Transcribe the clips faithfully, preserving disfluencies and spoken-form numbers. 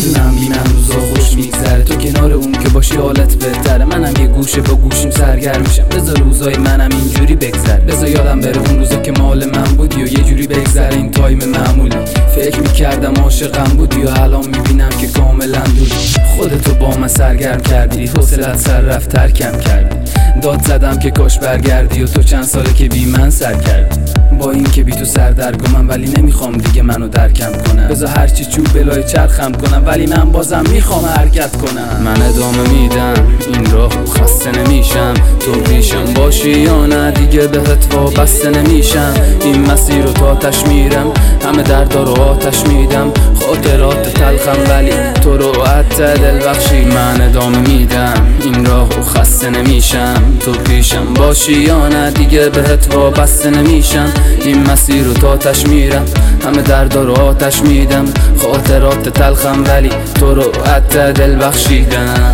میدونم بینم روزا خوش میگذره، تو کنار اون که باشی حالت بهتره. منم یه گوشه با گوشیم سرگرم میشم، بذار روزای منم اینجوری بگذره. بذار یادم بره اون روزا که مال من بودی و یه جوری بگذره این تایم معمولی. فکر میکردم عاشقم بودی و الان میبینم که کاملا دوری. خودتو با من سرگرم کردی، حوصلت سر رفت ترکم کردی. داد زدم که کاش برگردی و تو چند ساله که بی من سر کردی. با این که بی تو سردرگمم ولی نمیخوام دیگه منو درکم کنم. بذار هرچی چوب بلای چرخم کنم ولی من بازم میخوام حرکت کنم. من ادامه میدم این راه، خسته نمیشم تو پیشم باشی یا نه دیگه بهت وابسته نمیشم. این مسیر رو تا آتش میرم، همه دردا رو آتش میدم. خاطرات تلخم ولی تو رو حتی دل بخشی. من ادامه میدم این راه رو خسته نمیشم تو پیشم باشی یا نه دیگه بهت وابسته نمیشم. این مسیر رو تا آتش میرم، همه دردا رو آتش میدم. خاطرات تلخم ولی تو رو حتی دل بخشیدم.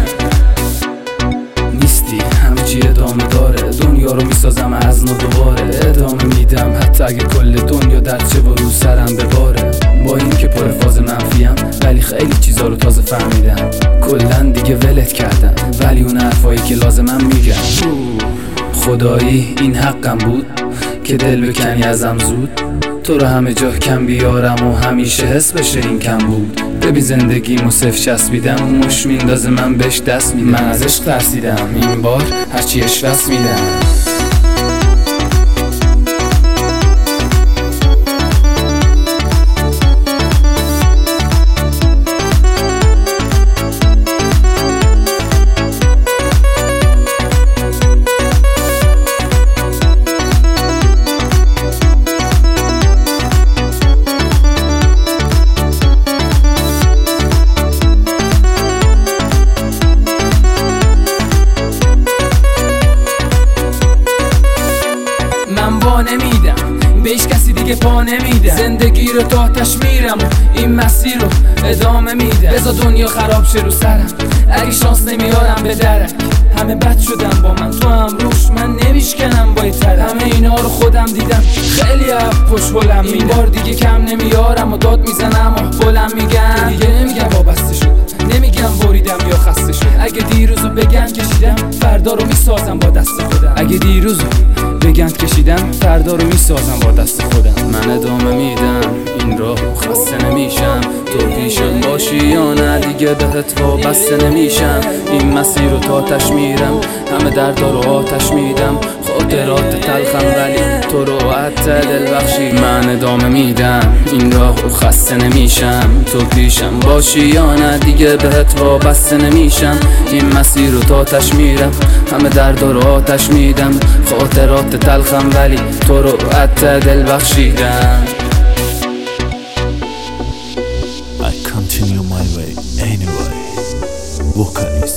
نیستی همه چی ادامه داره، دنیا رو میسازم از نو دوباره. ادامه میدم حتی اگه کل دنیا درچه و رو سرم بباره. با این که پر فاز منفیم ولی خیلی چیزا رو تازه فهمیدم. کلن دیگه ولت کردم ولی اون حرفایی که لازمم میگم. خدایی این حقم بود که دل بکنی ازم زود. تو رو همه جا کم بیارم و همیشه حس بشه این کم بود. ببین زندگیمو صفر چسبیدم، موش میندازه من بهش دست میدم. من ازش ترسیدم این بار هرچی اشوست میدم. من با نمیدم بهش کسی دیگه پا نمیدم. زندگی رو تا آتش میرم و این مسیر رو ادامه میدم. بذار دنیا خراب شه رو سرم اگه شانس نمیارم به درک. همه بد شدن با من تو هم روش من نمیشکنم با تر. همه اینا رو خودم دیدم خیلی اف پشت بلم. این بار دیگه کم نمیارم و داد میزنم و بلم میگم. دیگه نمیگم وابسته شدم، نمیگم بریدم یا خسته شدم. اگه دیروزو بگن کشیدم فردا رو میسازم با دست خودم. اگه دیروزو بگن کشیدم فردا رو میسازم با دست خودم. من ادامه میدم این راه خسته نمیشم تو پیشم باشی یا نه دیگه بهت وابسته نمیشم. این مسیر رو تا آتش میرم، همه دردا رو آتش میدم. خاطرات تلخم ولی تو رو حتی دل بخشی. من ادامه میدم این راه رو خسته نمیشم تو پیشم باشی یا نه دیگه بهت وابسته نمیشم. این مسیر رو تا آتش میرم، همه دردا رو آتش میدم. خاطرات تلخم ولی تو رو حتی دل بخشیدم. I continue my way anyway. Vocalist